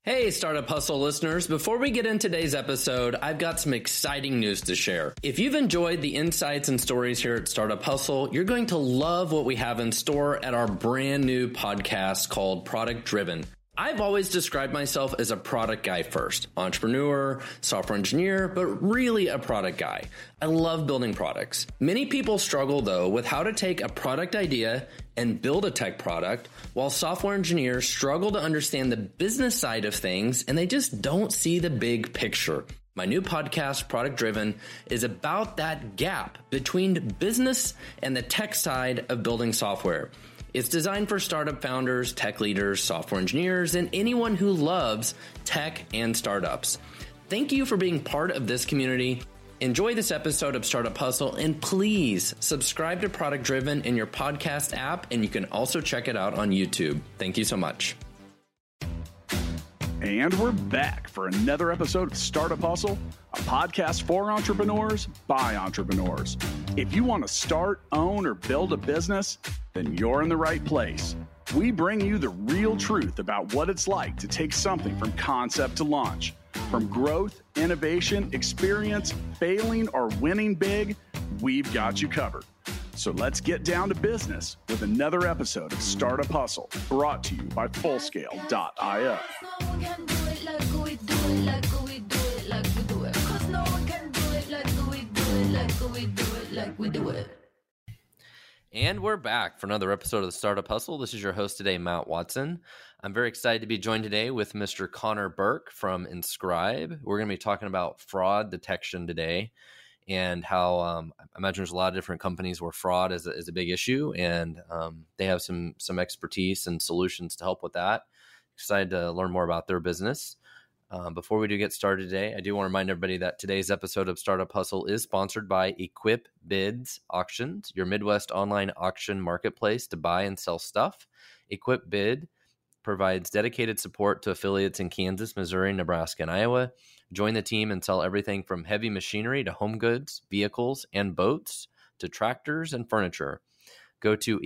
Hey, Startup Hustle listeners. Before we get into today's episode, I've got some exciting news to share. If you've enjoyed the insights and stories here at Startup Hustle, you're going to love what we have in store at our brand new podcast called Product Driven. I've always described myself as a product guy first, entrepreneur, software engineer, but really a product guy. I love building products. Many people struggle though with how to take a product idea and build a tech product, while software engineers struggle to understand the business side of things and they just don't see the big picture. My new podcast, Product Driven, is about that gap between business and the tech side of building software. It's designed for startup founders, tech leaders, software engineers, and anyone who loves tech and startups. Thank you for being part of this community. Enjoy this episode of Startup Hustle, and please subscribe to Product Driven in your podcast app, and you can also check it out on YouTube. Thank you so much. And we're back for another episode of Startup Hustle, a podcast for entrepreneurs by entrepreneurs. If you want to start, own, or build a business, then you're in the right place. We bring you the real truth about what it's like to take something from concept to launch. From growth, innovation, experience, failing, or winning big, we've got you covered. So let's get down to business with another episode of Startup Hustle, brought to you by Fullscale.io. And we're back for another episode of the Startup Hustle. This is your host today, Matt Watson. I'm very excited to be joined today with Mr. Connor Burke from Inscribe. We're going to be talking about fraud detection today and how I imagine there's a lot of different companies where fraud is a big issue, and they have some expertise and solutions to help with that. Excited to learn more about their business. Before we do get started today, I do want to remind everybody that today's episode of Startup Hustle is sponsored by EquipBids Auctions, your Midwest online auction marketplace to buy and sell stuff. EquipBid provides dedicated support to affiliates in Kansas, Missouri, Nebraska, and Iowa. Join the team and sell everything from heavy machinery to home goods, vehicles, and boats to tractors and furniture. Go to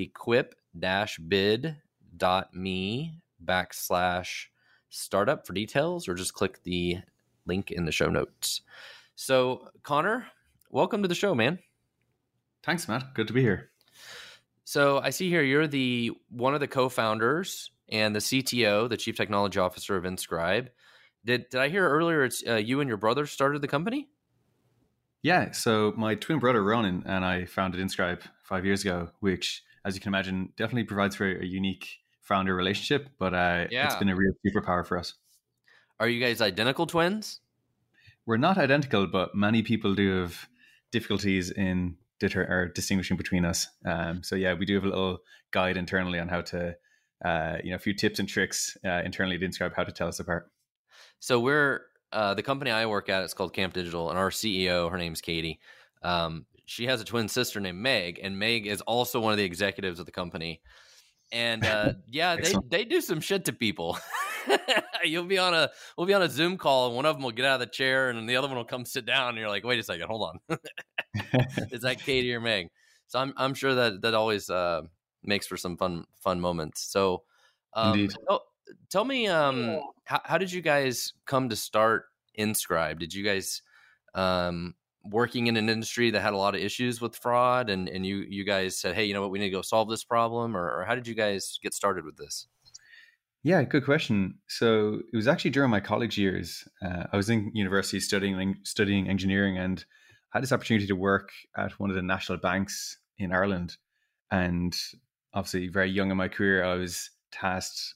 equip-bid.me/startup for details, or just click the link in the show notes. So, Connor, welcome to the show, man. Thanks, Matt. Good to be here. So I see here you're one of the co-founders and the CTO, the Chief Technology Officer of Inscribe. Did I hear earlier it's you and your brother started the company? Yeah, so my twin brother, Ronan, and I founded Inscribe 5 years ago, which, as you can imagine, definitely provides for a unique founder relationship, but It's been a real superpower for us. Are you guys identical twins? We're not identical, but many people do have difficulties in distinguishing between us. So yeah, we do have a little guide internally on how to, a few tips and tricks internally to Inscribe how to tell us apart. So we're the company I work at. It's called Camp Digital, and our CEO, her name's Katie. She has a twin sister named Meg, and Meg is also one of the executives of the company. And they do some shit to people. We'll be on a Zoom call, and one of them will get out of the chair, and then the other one will come sit down, and you're like, wait a second, hold on. Is that Katie or Meg? So I'm sure that always makes for some fun moments. So Indeed. Tell me, how did you guys come to start Inscribe? Did you guys working in an industry that had a lot of issues with fraud, and you guys said, hey, you know what, we need to go solve this problem, or how did you guys get started with this? Yeah, good question. So it was actually during my college years. I was in university studying engineering, and I had this opportunity to work at one of the national banks in Ireland. And obviously very young in my career, I was tasked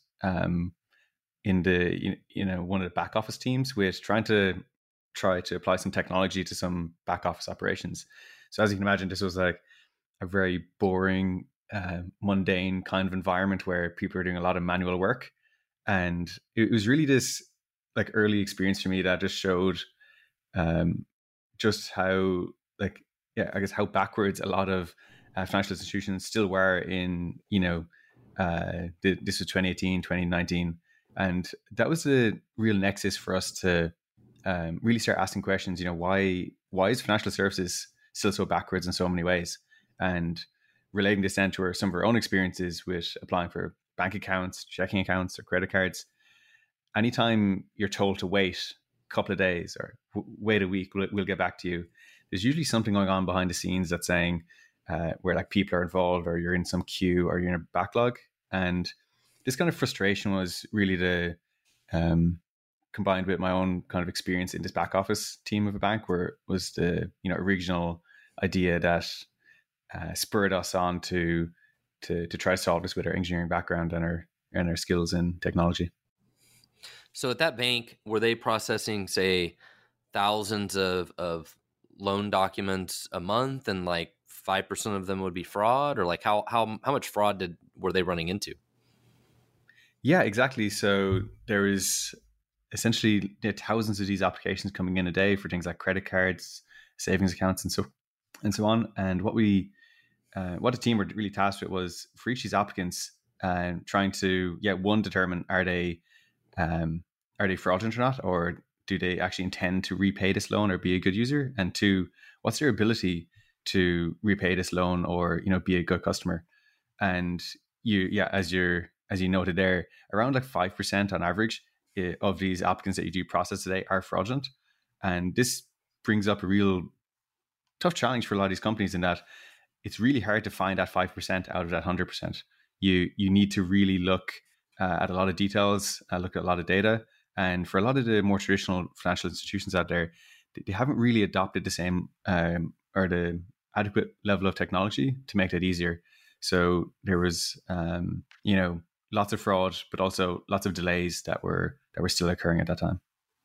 in the one of the back office teams with try to apply some technology to some back office operations. So as you can imagine, this was like a very boring, mundane kind of environment where people are doing a lot of manual work. And it was really this like early experience for me that just showed just how how backwards a lot of financial institutions still were in, this was 2018, 2019. And that was a real nexus for us to really start asking questions, why is financial services still so backwards in so many ways? And relating this then to some of our own experiences with applying for bank accounts, checking accounts, or credit cards. anytime you're told to wait a couple of days or wait a week, we'll get back to you, there's usually something going on behind the scenes that's saying where like people are involved, or you're in some queue, or you're in a backlog. And this kind of frustration was really the combined with my own kind of experience in this back office team of a bank, where it was the original idea that spurred us on to try to solve this with our engineering background and our skills in technology. So at that bank, were they processing, say, thousands of loan documents a month, and like 5% of them would be fraud, or like how much fraud were they running into? Yeah, exactly. So there is essentially thousands of these applications coming in a day for things like credit cards, savings accounts, and so on. And what the team were really tasked with was, for each of these applicants, trying to one, determine are they fraudulent or not, or do they actually intend to repay this loan or be a good user, and two, what's their ability to repay this loan or be a good customer. And as you noted there, around like 5% on average of these applicants that you do process today are fraudulent. And this brings up a real tough challenge for a lot of these companies, in that it's really hard to find that 5% out of that 100%. You need to really look at a lot of details, look at a lot of data. And for a lot of the more traditional financial institutions out there, they haven't really adopted the same or the adequate level of technology to make that easier. So there was, lots of fraud, but also lots of delays that were still occurring at that time.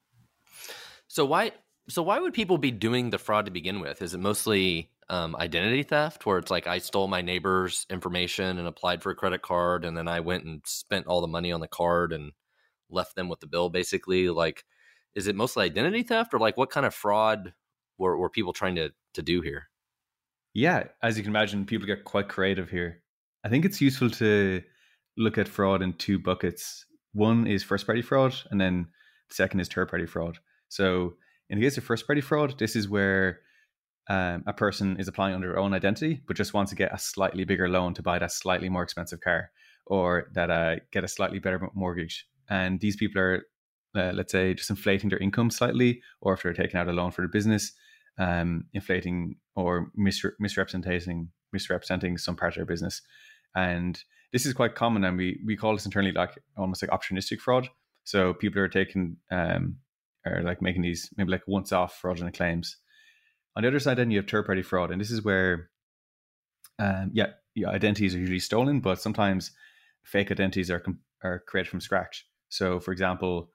So why would people be doing the fraud to begin with? Is it mostly identity theft, where it's like I stole my neighbor's information and applied for a credit card, and then I went and spent all the money on the card and left them with the bill, basically? Like, is it mostly identity theft, or like what kind of fraud were people trying to do here? Yeah, as you can imagine, people get quite creative here. I think it's useful to look at fraud in two buckets. One is first-party fraud, and then the second is third-party fraud. So in the case of first-party fraud, this is where a person is applying under their own identity, but just wants to get a slightly bigger loan to buy that slightly more expensive car, or that get a slightly better mortgage. And these people are, let's say, just inflating their income slightly, or if they're taking out a loan for their business, inflating or misrepresenting some part of their business. And this is quite common, and we call this internally like almost like opportunistic fraud. So people are taking or like making these maybe like once-off fraudulent claims. On the other side, then you have third-party fraud, and this is where identities are usually stolen, but sometimes fake identities are created from scratch. So, for example,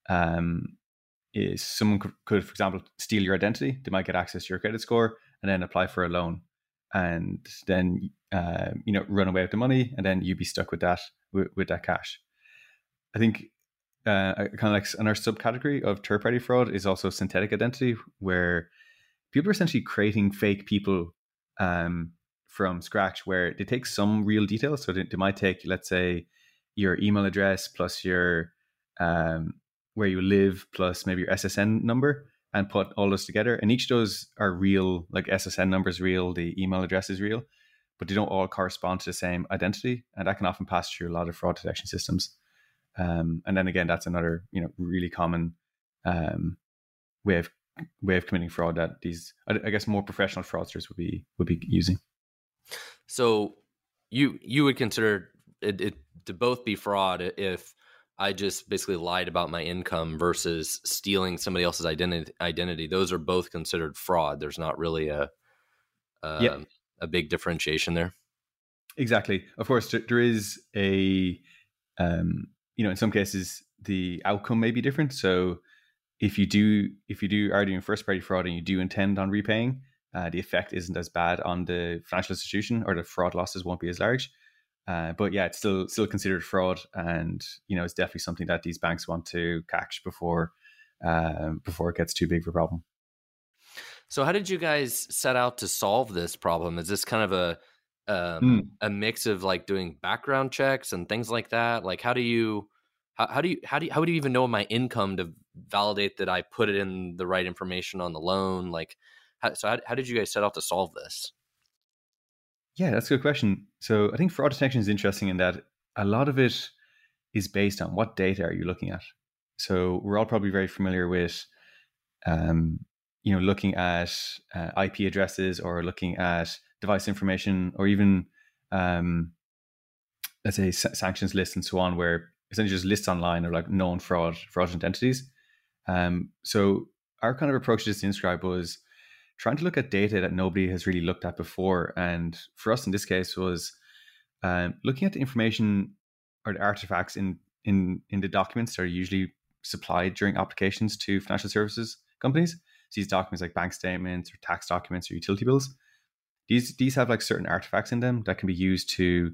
is someone could, for example, steal your identity. They might get access to your credit score and then apply for a loan, and then run away with the money, and then you'd be stuck with that cash. I think kind of like another subcategory of third-party fraud is also synthetic identity, where people are essentially creating fake people from scratch, where they take some real details. So they might take, let's say, your email address plus your where you live plus maybe your SSN number, and put all those together. And each of those are real, like SSN number is real, the email address is real, but they don't all correspond to the same identity. And that can often pass through a lot of fraud detection systems. And then again, that's another, really common way of committing fraud that these, I guess, more professional fraudsters would be using. So you would consider it to both be fraud if I just basically lied about my income versus stealing somebody else's identity. Those are both considered fraud. There's not really a big differentiation there. Exactly. Of course, there is a, in some cases the outcome may be different. So if you are doing first party fraud and you do intend on repaying, the effect isn't as bad on the financial institution, or the fraud losses won't be as large. But yeah, it's still considered fraud, and it's definitely something that these banks want to catch before it gets too big of a problem. So how did you guys set out to solve this problem? Is this kind of a mix of like doing background checks and things like that? Like how do you even know my income to validate that I put it in the right information on the loan? Like how did you guys set out to solve this? Yeah, that's a good question. So I think fraud detection is interesting in that a lot of it is based on what data are you looking at. So we're all probably very familiar with, looking at IP addresses or looking at device information, or even, let's say, sanctions lists and so on, where essentially just lists online of like known fraudulent entities. So our kind of approach to this Inscribe was trying to look at data that nobody has really looked at before. And for us in this case was looking at the information or the artifacts in the documents that are usually supplied during applications to financial services companies. So these documents like bank statements or tax documents or utility bills, these have like certain artifacts in them that can be used to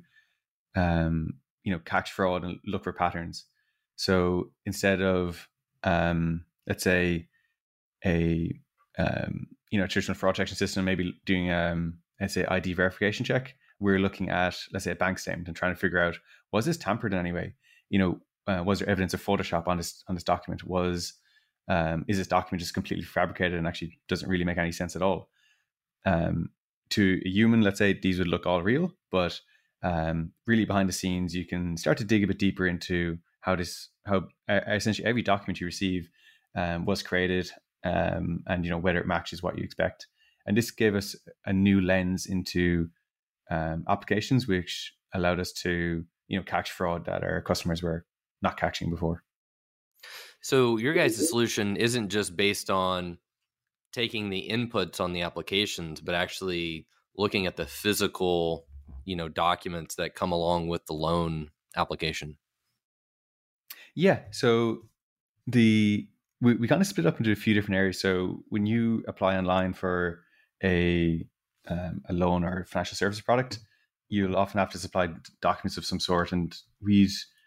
catch fraud and look for patterns. So instead of let's say a traditional fraud detection system maybe doing let's say ID verification check, we're looking at, let's say, a bank statement and trying to figure out, was this tampered in any way? Was there evidence of Photoshop on this document? Is this document just completely fabricated and actually doesn't really make any sense at all? To a human, let's say, these would look all real, but really behind the scenes, you can start to dig a bit deeper into how essentially every document you receive was created, and whether it matches what you expect. And this gave us a new lens into applications, which allowed us to catch fraud that our customers were not catching before. So your guys' solution isn't just based on taking the inputs on the applications, but actually looking at the physical documents that come along with the loan application. Yeah. So we kind of split up into a few different areas. So when you apply online for a loan or financial service product, you'll often have to supply documents of some sort, and we'd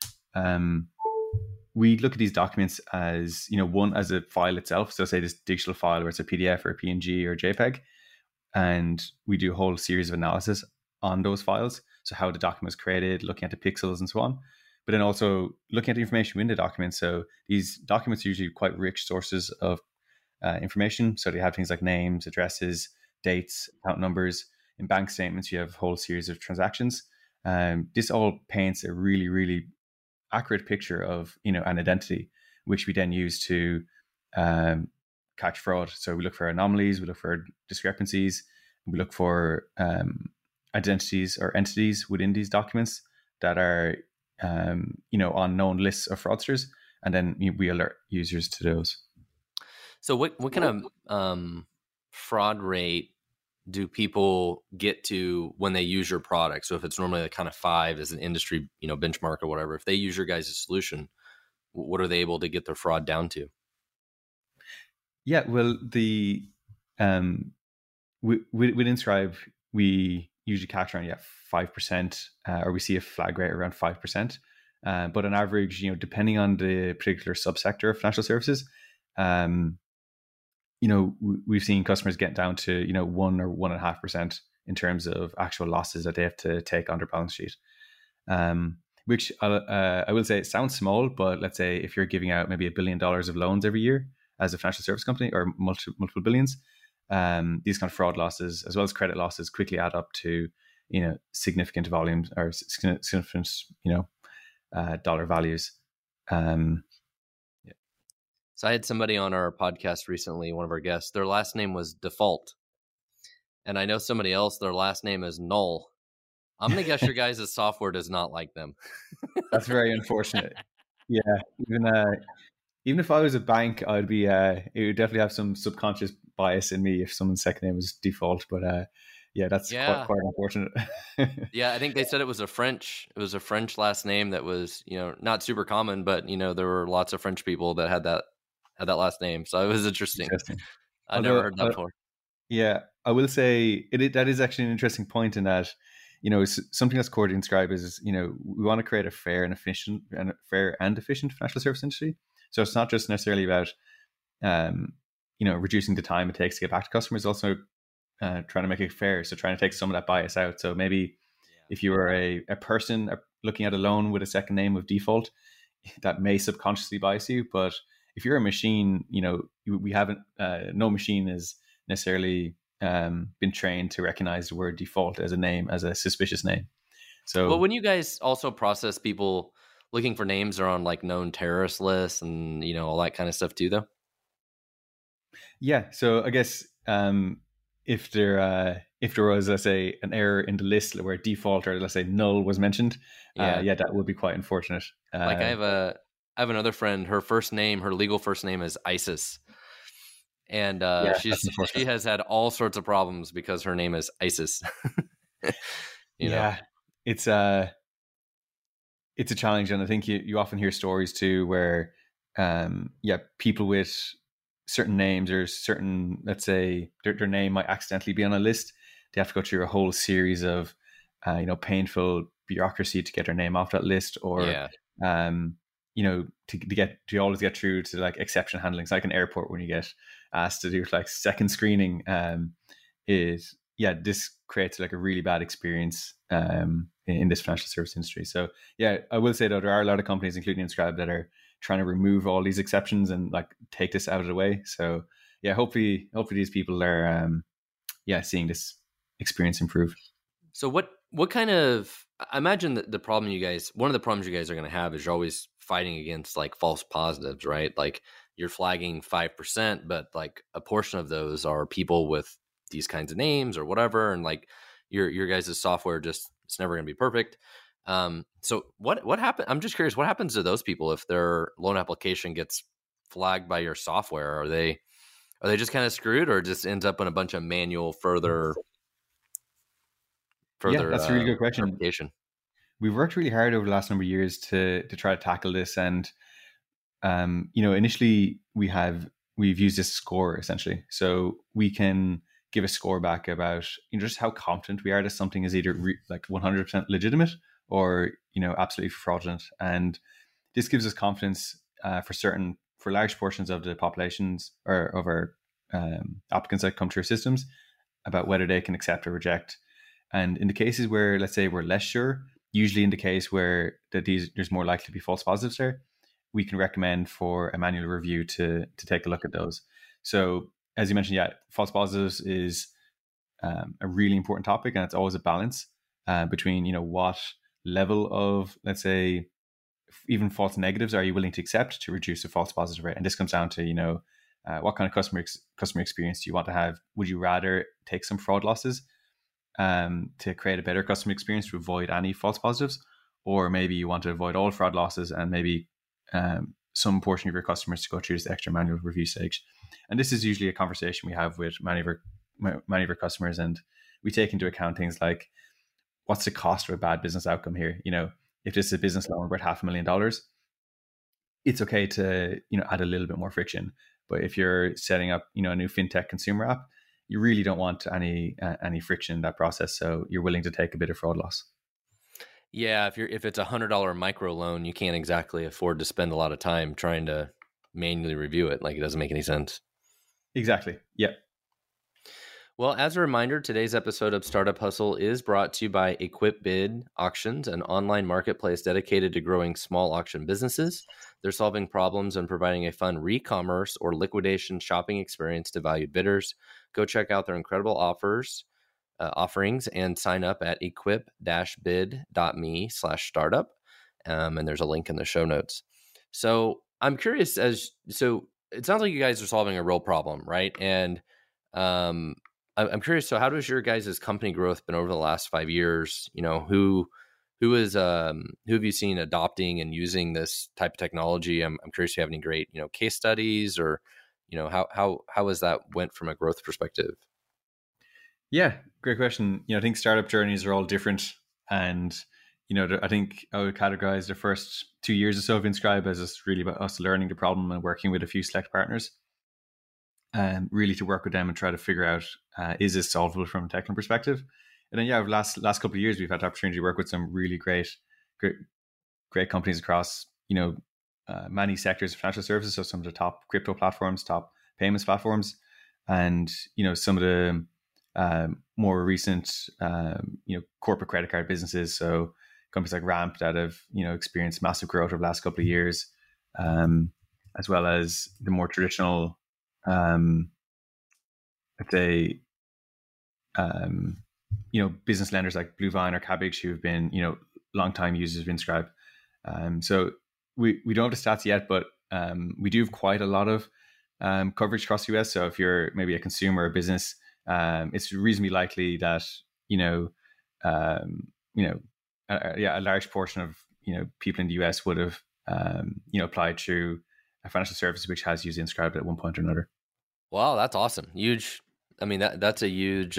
look at these documents as one as a file itself. So say this digital file where it's a PDF or a PNG or a JPEG, and we do a whole series of analysis on those files. So how the document was created, looking at the pixels and so on, but then also looking at the information within the document. So these documents are usually quite rich sources of information. So they have things like names, addresses, dates, account numbers. In bank statements, you have a whole series of transactions. This all paints a really, really accurate picture of an identity, which we then use to catch fraud. So we look for anomalies, we look for discrepancies, we look for identities or entities within these documents that are on known lists of fraudsters, and then we alert users to those. So what kind of fraud rate do people get to when they use your product? So if it's normally like kind of 5 as an industry benchmark or whatever, if they use your guys' solution, what are they able to get their fraud down to? Yeah, well, with Inscribe, we usually catch around 5%, or we see a flag rate around 5%. But on average, depending on the particular subsector of financial services, we've seen customers get down to 1 or 1.5% in terms of actual losses that they have to take on their balance sheet. Which I will say it sounds small, but let's say if you're giving out maybe $1 billion of loans every year as a financial service company, or multiple billions, these kind of fraud losses as well as credit losses quickly add up to significant volumes or significant dollar values. So I had somebody on our podcast recently, one of our guests, their last name was Default. And I know somebody else, their last name is Null. I'm going to guess your guys' software does not like them. That's very unfortunate. Yeah. Even if I was a bank, I'd be, it would definitely have some subconscious bias in me if someone's second name was Default. But that's quite unfortunate. Yeah, I think they said it was a French last name that was, not super common, but, there were lots of French people that had that last name. So it was interesting. I've never heard that before. Yeah, I will say that is actually an interesting point in that, something that's core to Inscribe is, we want to create a fair and efficient financial service industry. So it's not just necessarily about, reducing the time it takes to get back to customers, also trying to make it fair. So trying to take some of that bias out. So maybe if you were a person looking at a loan with a second name of Default, that may subconsciously bias you. But if you're a machine, we haven't, no machine is necessarily been trained to recognize the word Default as a name, as a suspicious name. So, well, when you guys also process people looking for names are on like known terrorist lists and, all that kind of stuff too, though? Yeah. So I guess if there was, let's say, an error in the list where default or let's say null was mentioned, Yeah. that would be quite unfortunate. Like I have another friend, her legal first name is ISIS. And she has had all sorts of problems because her name is ISIS. you know? It's a challenge, and I think you often hear stories too where people with certain names or certain, let's say, their name might accidentally be on a list. They have to go through a whole series of painful bureaucracy to get their name off that list, or to always get through to like exception handling. It's like an airport when you get asked to do like second screening. This creates like a really bad experience in this financial service industry. So I will say though, there are a lot of companies, including Inscribe, that are trying to remove all these exceptions and like take this out of the way. So hopefully these people are seeing this experience improve. So what kind of, I imagine that one of the problems you guys are going to have is you're always fighting against like false positives, right? Like you're flagging 5%, but like a portion of those are people with these kinds of names or whatever. And like your guys' software it's never going to be perfect. So what happened? I'm just curious, what happens to those people if their loan application gets flagged by your software? Are they just kind of screwed, or just ends up in a bunch of manual further? Yeah, that's a really good question. We've worked really hard over the last number of years to try to tackle this, and initially we've used this score essentially, so we can give a score back about just how confident we are that something is either like 100% legitimate or absolutely fraudulent, and this gives us confidence for large portions of the populations or of our applicants that come to our systems about whether they can accept or reject. And in the cases where, let's say, we're less sure, usually in the case where there's more likely to be false positives there, we can recommend for a manual review to take a look at those. So as you mentioned, false positives is a really important topic, and it's always a balance between what level of, let's say, even false negatives are you willing to accept to reduce the false positive rate. And this comes down to what kind of customer experience do you want to have? Would you rather take some fraud losses to create a better customer experience to avoid any false positives, or maybe you want to avoid all fraud losses and maybe some portion of your customers to go through this extra manual review stage? And this is usually a conversation we have with many of our customers, and we take into account things like, what's the cost of a bad business outcome here? If this is a business loan worth $500,000, it's okay to add a little bit more friction. But if you're setting up a new fintech consumer app, you really don't want any friction in that process. So you're willing to take a bit of fraud loss. Yeah, if it's $100 micro loan, you can't exactly afford to spend a lot of time trying to manually review it. Like, it doesn't make any sense. Exactly. Yeah. Well, as a reminder, today's episode of Startup Hustle is brought to you by EquipBid Auctions, an online marketplace dedicated to growing small auction businesses. They're solving problems and providing a fun re-commerce or liquidation shopping experience to valued bidders. Go check out their incredible offerings and sign up at equip-bid.me/startup. And there's a link in the show notes. So I'm curious, so it sounds like you guys are solving a real problem, right? And I'm curious, so how does your guys' company growth been over the last 5 years? Who have you seen adopting and using this type of technology? I'm curious if you have any great, case studies, or, how has that went from a growth perspective? Yeah, great question. I think startup journeys are all different, and I think I would categorize the first 2 years or so of Inscribe as just really about us learning the problem and working with a few select partners, and really to work with them and try to figure out, is this solvable from a technical perspective? And then, over the last couple of years, we've had the opportunity to work with some really great companies across, many sectors of financial services. So some of the top crypto platforms, top payments platforms, and, some of the more recent, corporate credit card businesses. So companies like Ramp that have, experienced massive growth over the last couple of years, as well as the more traditional, let's say, business lenders like Bluevine or Cabbage, who've been, long time users of Inscribe. So we don't have the stats yet, but we do have quite a lot of coverage across the US. So if you're maybe a consumer or business, it's reasonably likely that a large portion of people in the US would have applied through a financial service which has used Inscribed at one point or another. Wow, that's awesome! Huge. I mean, that's a huge,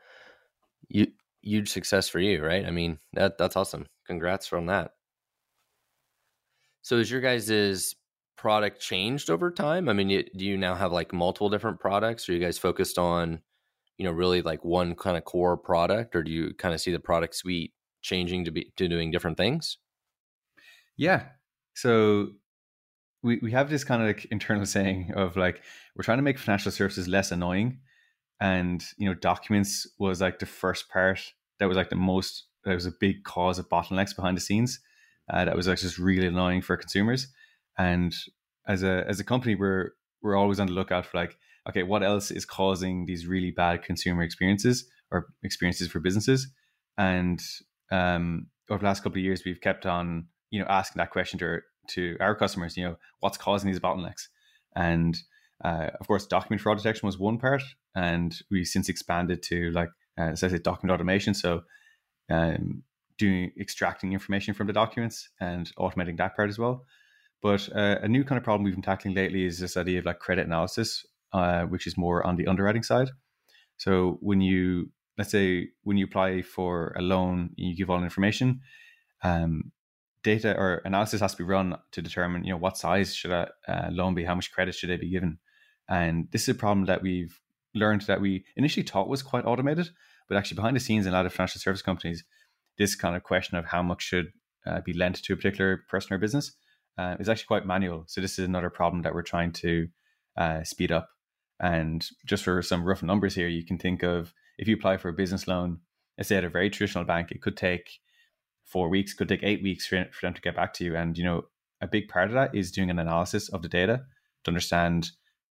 huge success for you, right? I mean, that's awesome. Congrats on that. So, is your guys' product changed over time? I mean, do you now have like multiple different products? Are you guys focused on, really like one kind of core product, or do you kind of see the product suite changing to doing different things? Yeah. So we have this kind of like internal saying of like, we're trying to make financial services less annoying. And, documents was like the first part that was like that was a big cause of bottlenecks behind the scenes. That was like just really annoying for consumers. And as a company, we're always on the lookout for like, okay, what else is causing these really bad consumer experiences or experiences for businesses? And over the last couple of years, we've kept on, asking that question to our customers, what's causing these bottlenecks? And of course, document fraud detection was one part, and we since expanded to like, as I said, document automation. So extracting information from the documents and automating that part as well. But a new kind of problem we've been tackling lately is this idea of like credit analysis, which is more on the underwriting side. So let's say when you apply for a loan, you give all the information, data or analysis has to be run to determine, what size should a loan be, how much credit should they be given. And this is a problem that we've learned that we initially thought was quite automated, but actually behind the scenes in a lot of financial service companies, this kind of question of how much should be lent to a particular person or business is actually quite manual. So this is another problem that we're trying to speed up. And just for some rough numbers here, you can think of if you apply for a business loan, let's say at a very traditional bank, it could take 4 weeks, could take 8 weeks for them to get back to you. And, a big part of that is doing an analysis of the data to understand,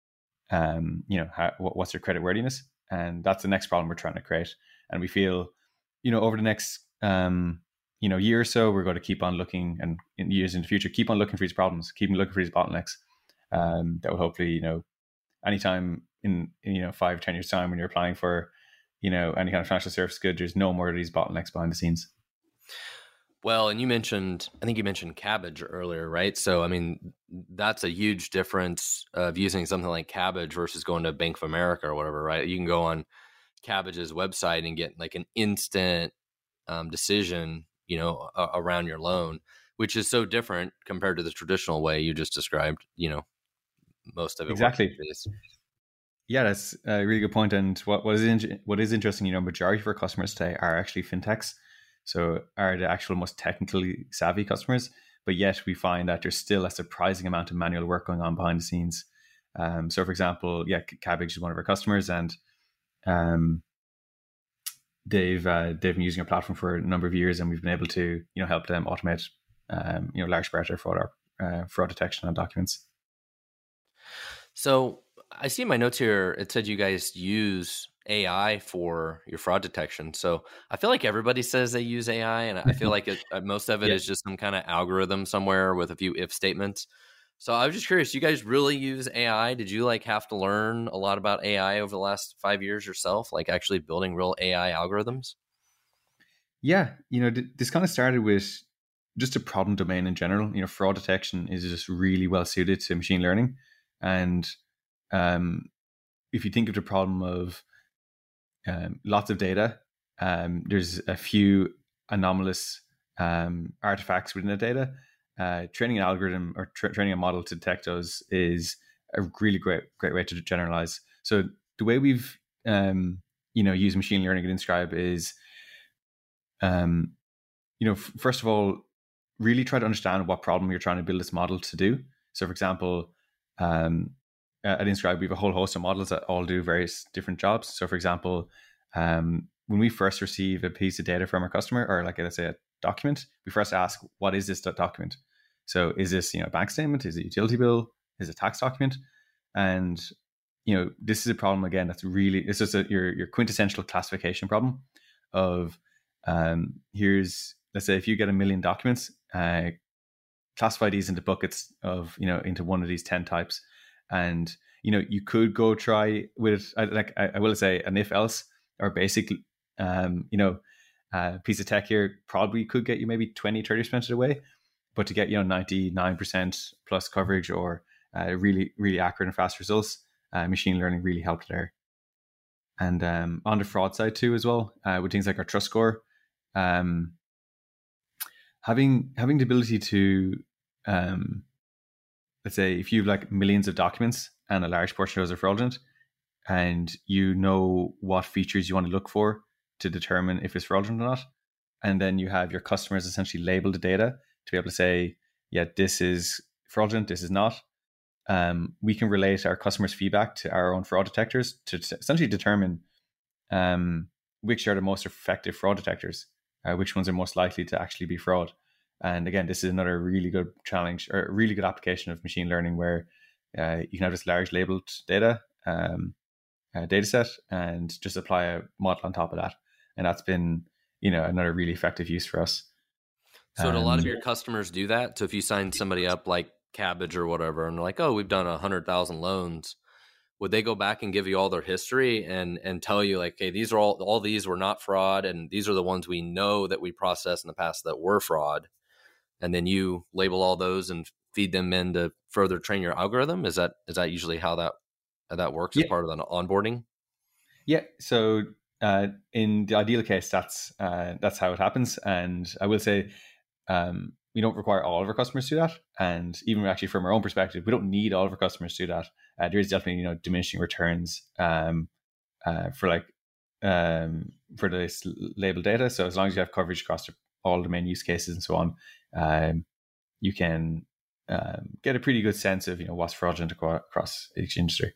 what's their credit worthiness. And that's the next problem we're trying to create. And we feel, over the next, year or so, we're going to keep on looking, and in years in the future, keep on looking for these problems, keep looking for these bottlenecks. That will hopefully, anytime in 5-10 years time when you're applying for, any kind of financial service good, there's no more of these bottlenecks behind the scenes. Well, and I think you mentioned Kabbage earlier, right? So, I mean, that's a huge difference of using something like Kabbage versus going to Bank of America or whatever, right? You can go on Kabbage's website and get like an instant decision, around your loan, which is so different compared to the traditional way you just described, most of it. Exactly. Yeah, that's a really good point. And what is interesting, majority of our customers today are actually fintechs. So are the actual most technically savvy customers, but yet we find that there's still a surprising amount of manual work going on behind the scenes. So for example, Kabbage is one of our customers, and they've been using our platform for a number of years, and we've been able to help them automate large part of fraud detection on documents. So I see in my notes here, it said you guys use AI for your fraud detection. So I feel like everybody says they use AI, and I feel like most of it is just some kind of algorithm somewhere with a few if statements. So I was just curious, you guys really use AI? Did you have to learn a lot about AI over the last 5 years yourself, like actually building real AI algorithms? Yeah, this kind of started with just a problem domain in general. Fraud detection is just really well suited to machine learning. And if you think of the problem of lots of data, there's a few anomalous artifacts within the data. Training an algorithm or training a model to detect those is a really great way to generalize. So the way we've used machine learning at Inscribe is, first of all, really try to understand what problem you're trying to build this model to do. So, for example, at Inscribe, we have a whole host of models that all do various different jobs. So, for example, when we first receive a piece of data from our customer, or let's say a document, we first ask, what is this document? So is this, a bank statement? Is it a utility bill? Is it a tax document? And, this is a problem, again, it's just your quintessential classification problem of, let's say if you get 1 million documents, classify these into buckets of, into one of these 10 types. And, you could go try with, I will say, an if else or basic, piece of tech here probably could get you maybe 20, 30% of the way. But to get, 99% plus coverage or really, really accurate and fast results, machine learning really helped there. And on the fraud side too, as well, with things like our trust score, having the ability to, let's say, if you have like millions of documents and a large portion of those are fraudulent, and you know what features you want to look for to determine if it's fraudulent or not, and then you have your customers essentially label the data to be able to say, yeah, this is fraudulent, this is not. We can relate our customers' feedback to our own fraud detectors to essentially determine which are the most effective fraud detectors, which ones are most likely to actually be fraud. And again, this is another really good challenge or really good application of machine learning where you can have this large labeled data set and just apply a model on top of that. And that's been, another really effective use for us. So do a lot of your customers do that? So if you sign somebody up like Kabbage or whatever, and they're like, oh, we've done 100,000 loans, would they go back and give you all their history and tell you like, hey, these are all these were not fraud, and these are the ones we know that we processed in the past that were fraud, and then you label all those and feed them in to further train your algorithm? Is that usually how that works as part of the onboarding? Yeah. So in the ideal case, that's how it happens. And I will say, we don't require all of our customers to do that. And even actually from our own perspective, we don't need all of our customers to do that. There is definitely, diminishing returns for this label data. So as long as you have coverage across all the main use cases and so on, you can get a pretty good sense of, what's fraudulent across each industry.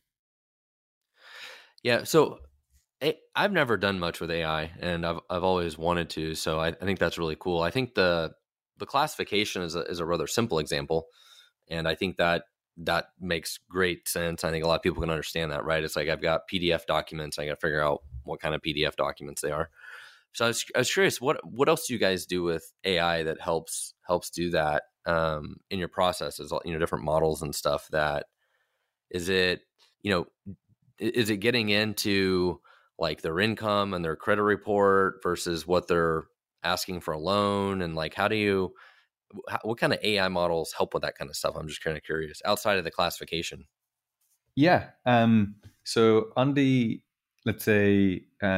Yeah. So I've never done much with AI, and I've always wanted to. So I think that's really cool. I think the classification is a rather simple example, and I think that makes great sense. I think a lot of people can understand that, right? It's like I've got PDF documents. I got to figure out what kind of PDF documents they are. So I was curious, what else do you guys do with AI that helps do that in your processes? Different models and stuff. That is it. Is it getting into like their income and their credit report versus what they're asking for a loan? And like, what kind of AI models help with that kind of stuff? I'm just kind of curious outside of the classification. Yeah. So on the, let's say,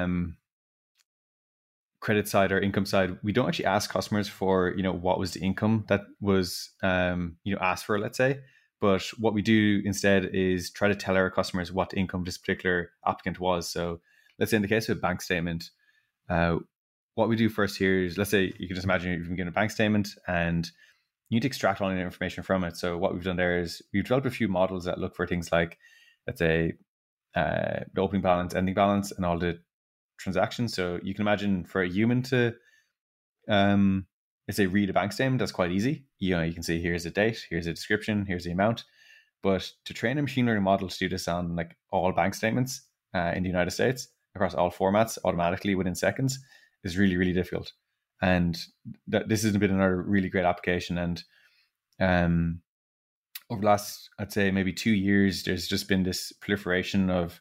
credit side or income side, we don't actually ask customers for, what was the income that was, asked for, let's say. But what we do instead is try to tell our customers what income this particular applicant was. So let's say in the case of a bank statement, what we do first here is, let's say you can just imagine you've been given a bank statement and you need to extract all the information from it. So what we've done there is we've developed a few models that look for things like, let's say, the opening balance, ending balance, and all the transactions. So you can imagine for a human to, let's say, read a bank statement, that's quite easy. You can see here's the date, here's the description, here's the amount. But to train a machine learning model to do this on like all bank statements in the United States across all formats automatically within seconds is really, really difficult. And this has been another really great application. And over the last, I'd say maybe 2 years, there's just been this proliferation of,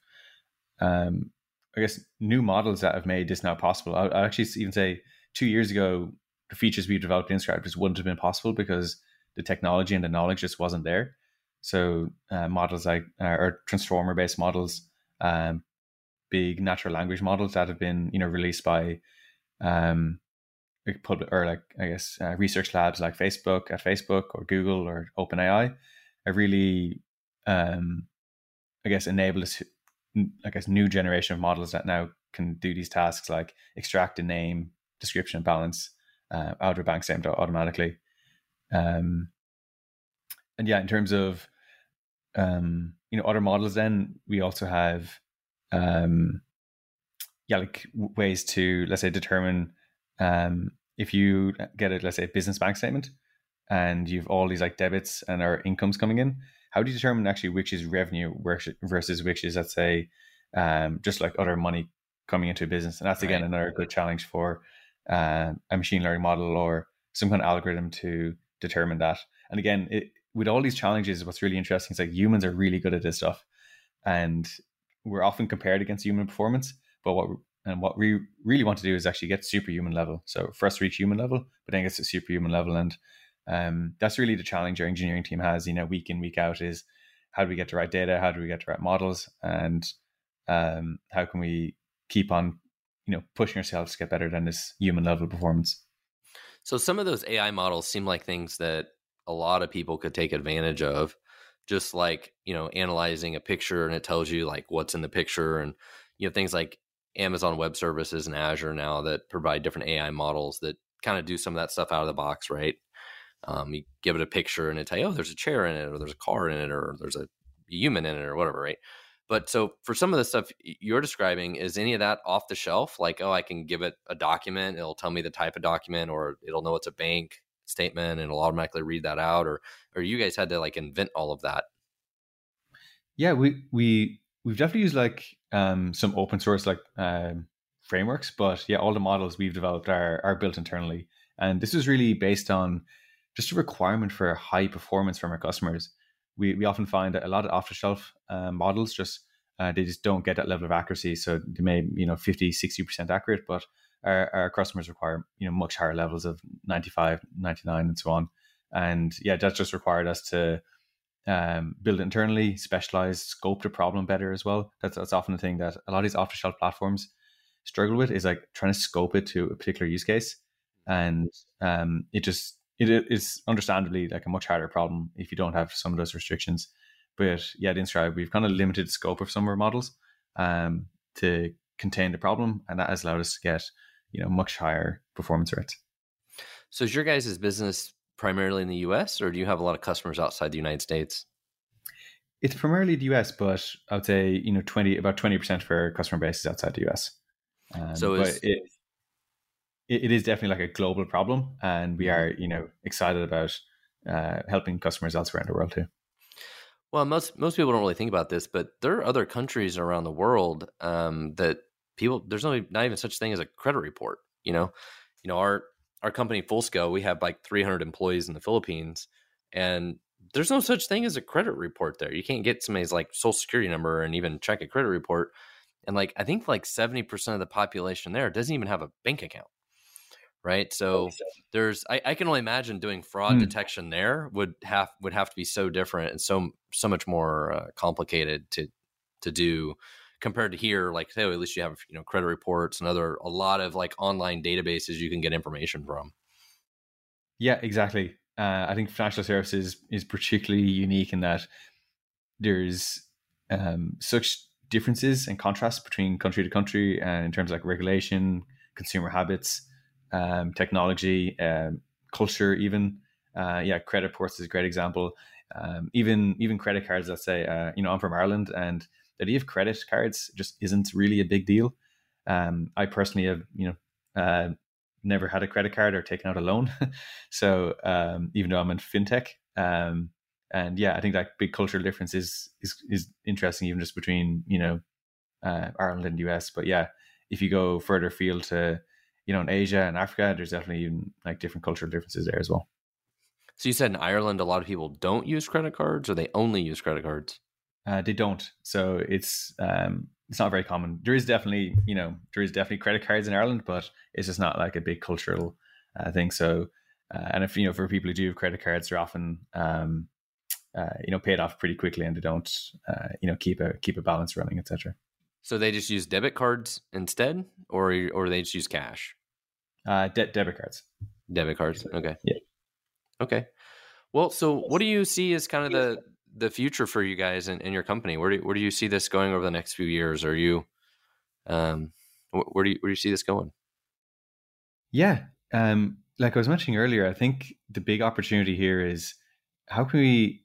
new models that have made this now possible. I'd actually even say 2 years ago, the features we developed in Inscribe just wouldn't have been possible because the technology and the knowledge just wasn't there. So models like or transformer-based models, big natural language models that have been released by research labs like Facebook or Google or OpenAI have really enabled this new generation of models that now can do these tasks like extract a name, description, and balance out of a bank statement automatically. And yeah, in terms of other models, then we also have ways to, let's say, determine if you get a, let's say, business bank statement and you've all these like debits and our incomes coming in, how do you determine actually which is revenue versus which is, let's say, just like other money coming into a business? And that's again another good challenge for a machine learning model or some kind of algorithm to determine that. And again, with all these challenges, what's really interesting is like humans are really good at this stuff, and we're often compared against human performance. But what we really want to do is actually get superhuman level. So first reach human level, but then get to superhuman level. And that's really the challenge our engineering team has, week in, week out, is how do we get the right data? How do we get the right models? And how can we keep on, pushing ourselves to get better than this human level performance? So some of those AI models seem like things that a lot of people could take advantage of, just like, analyzing a picture and it tells you like what's in the picture, and, things like Amazon Web Services and Azure now that provide different AI models that kind of do some of that stuff out of the box, right? You give it a picture and it tell you, oh, there's a chair in it, or there's a car in it, or there's a human in it, or whatever, right? But so for some of the stuff you're describing, is any of that off the shelf? Like, oh, I can give it a document, it'll tell me the type of document, or it'll know it's a bank statement and it'll automatically read that out, or you guys had to like invent all of that? Yeah, we've definitely used like some open source like frameworks, but yeah, all the models we've developed are built internally, and this is really based on just a requirement for high performance from our customers. We often find that a lot of off-the-shelf models they just don't get that level of accuracy. So they may 50-60% accurate, but our customers require much higher levels of 95, 99, and so on. And yeah, that's just required us to build it internally, specialize, scope the problem better as well. That's often the thing that a lot of these off-the-shelf platforms struggle with, is like trying to scope it to a particular use case, and it is understandably like a much harder problem if you don't have some of those restrictions. But yeah, at InScribe, we've kind of limited the scope of some of our models to contain the problem, and that has allowed us to get much higher performance rates. So is your guys' business primarily in the US, or do you have a lot of customers outside the United States? It's primarily the US, but I would say about 20% of our customer base is outside the US. So it is definitely like a global problem, and we are excited about helping customers elsewhere in the world too. Well, most people don't really think about this, but there are other countries around the world that there's not even such thing as a credit report. Our company Fullscale, we have like 300 employees in the Philippines, and there's no such thing as a credit report there. You can't get somebody's like social security number and even check a credit report. And like, I think like 70% of the population there doesn't even have a bank account. Right. So I can only imagine doing fraud detection there would have to be so different and so much more complicated to do compared to here. Like, hey, at least you have, credit reports and a lot of like online databases you can get information from. Yeah, exactly. I think financial services is particularly unique in that there's such differences and contrasts between country to country, and in terms of like regulation, consumer habits, technology, culture, even. Credit reports is a great example. Even credit cards, let's say, I'm from Ireland, and the idea of credit cards just isn't really a big deal. I personally have, never had a credit card or taken out a loan. So even though I'm in fintech, and yeah, I think that big cultural difference is interesting, even just between, Ireland and the US. But yeah, if you go further afield to, in Asia and Africa, there's definitely even like different cultural differences there as well. So you said in Ireland, a lot of people don't use credit cards, or they only use credit cards? They don't. So it's not very common. There is definitely credit cards in Ireland, but it's just not like a big cultural thing. So, and if, for people who do have credit cards, they're often, paid off pretty quickly, and they don't, keep a balance running, etc. So they just use debit cards instead, or they just use cash? Debit cards. Debit cards. Okay. Yeah. Okay. Well, so what do you see as kind of the future for you guys and your company? Where do you see this going over the next few years? Are you, where do you see this going? Yeah. Like I was mentioning earlier, I think the big opportunity here is how can we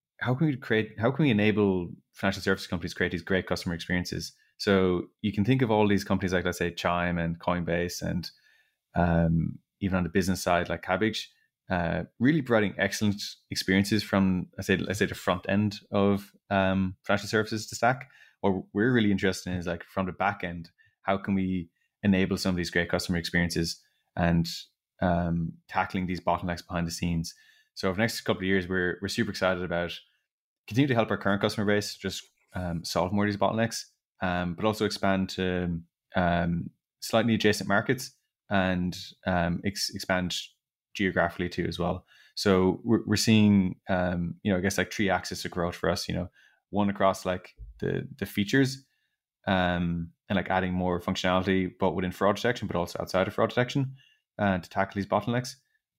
enable financial services companies create these great customer experiences? So you can think of all these companies like, let's say, Chime and Coinbase, and even on the business side like Kabbage, really providing excellent experiences from, let's say the front end of financial services to stack. What we're really interested in is like from the back end, how can we enable some of these great customer experiences and tackling these bottlenecks behind the scenes? So over the next couple of years, we're super excited about continue to help our current customer base just solve more of these bottlenecks, but also expand to slightly adjacent markets and expand geographically too as well. So we're seeing, I guess like 3 axes of growth for us. One across like the features, and like adding more functionality, but within fraud detection, but also outside of fraud detection, to tackle these bottlenecks.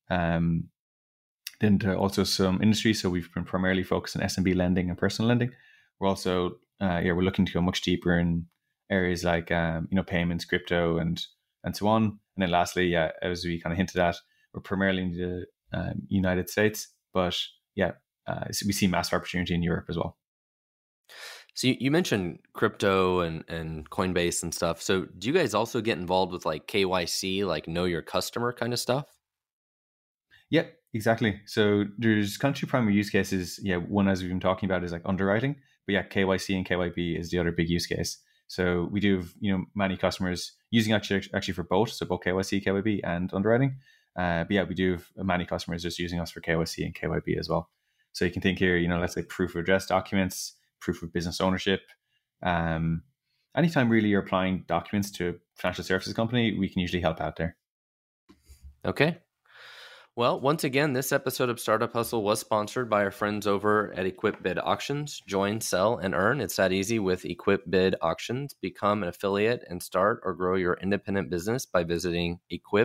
Then to also some industry. So we've been primarily focused on SMB lending and personal lending. We're also we're looking to go much deeper in areas like payments, crypto, and so on. And then lastly, as we kind of hinted at, we're primarily in the United States, but we see massive opportunity in Europe as well. So you mentioned crypto and Coinbase and stuff. So do you guys also get involved with like KYC, like know your customer kind of stuff? Yeah, exactly. So there's kind of 2 primary use cases. Yeah, one, as we've been talking about, is like underwriting. But yeah, KYC and KYB is the other big use case. So we do have, many customers using actually for both. So both KYC, KYB, and underwriting. But yeah, we do have many customers just using us for KYC and KYB as well. So you can think here, let's say proof of address documents, proof of business ownership. Anytime really you're applying documents to a financial services company, we can usually help out there. Okay. Well, once again, this episode of Startup Hustle was sponsored by our friends over at EquipBid Auctions. Join, sell, and earn. It's that easy with EquipBid Auctions. Become an affiliate and start or grow your independent business by visiting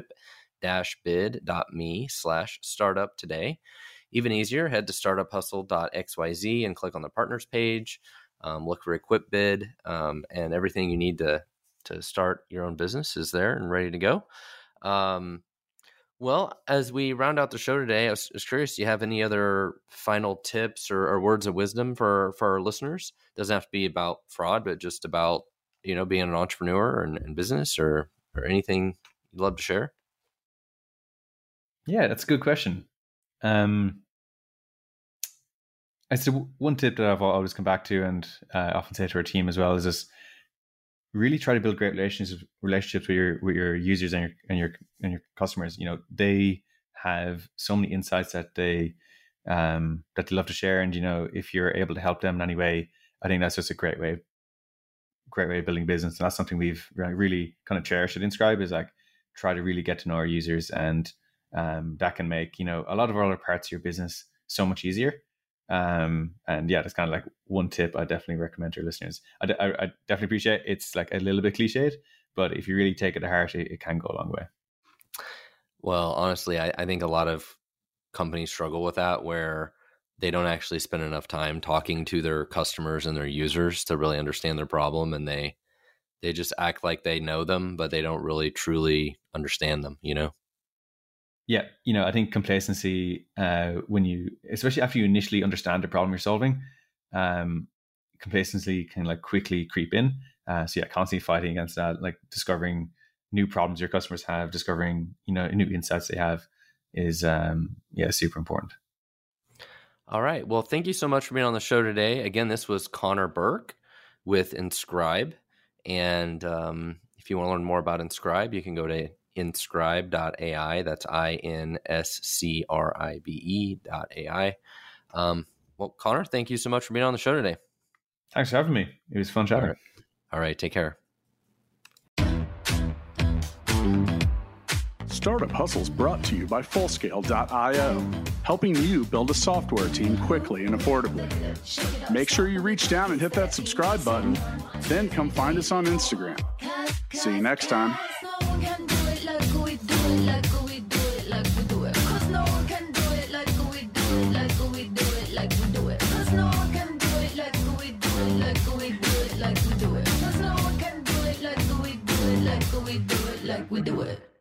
equip-bid.me/startup today. Even easier, head to startuphustle.xyz and click on the partners page. Look for EquipBid, and everything you need to start your own business is there and ready to go. Well, as we round out the show today, I was curious, do you have any other final tips or words of wisdom for our listeners? It doesn't have to be about fraud, but just about, being an entrepreneur and business or anything you'd love to share? Yeah, that's a good question. I said one tip that I've always come back to and often say to our team as well is just really try to build great relationships with your users and your customers. They have so many insights that they love to share, and if you're able to help them in any way, I think that's just a great way of building business. And that's something we've really kind of cherished at Inscribe, is like try to really get to know our users, and that can make a lot of other parts of your business so much easier. And yeah, that's kind of like one tip I definitely recommend to your listeners. I definitely appreciate it's like a little bit cliched, but if you really take it to heart, it can go a long way. Well, honestly, I think a lot of companies struggle with that, where they don't actually spend enough time talking to their customers and their users to really understand their problem, and they just act like they know them, but they don't really truly understand them, Yeah, I think complacency, especially after you initially understand the problem you're solving, complacency can like quickly creep in. So yeah, constantly fighting against that, like discovering new problems your customers have, discovering new insights they have is super important. All right. Well, thank you so much for being on the show today. Again, this was Connor Burke with Inscribe, and if you want to learn more about Inscribe, you can go to inscribe.ai. That's INSCRIBE.ai. Well, Connor, thank you so much for being on the show today. Thanks for having me. It was fun chatting. All right. Take care. Startup Hustle's brought to you by Fullscale.io, helping you build a software team quickly and affordably. Make sure you reach down and hit that subscribe button, then come find us on Instagram. See you next time. We do it.